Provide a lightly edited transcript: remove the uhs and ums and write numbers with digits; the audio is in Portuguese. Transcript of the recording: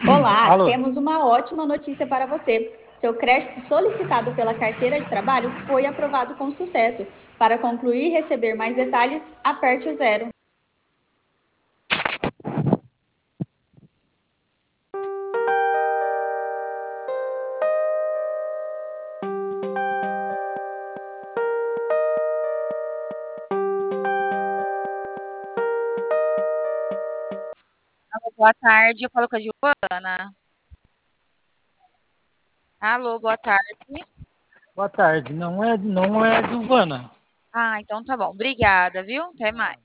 Olá, Alô? temos uma ótima notícia para você. Seu crédito solicitado pela carteira de trabalho foi aprovado com sucesso. Para concluir e receber mais detalhes, aperte o zero. Alô, boa tarde, eu falo com a Giovana. Alô, boa tarde. Boa tarde. Não é Giovana. Ah, então tá bom. Obrigada, viu? Até mais.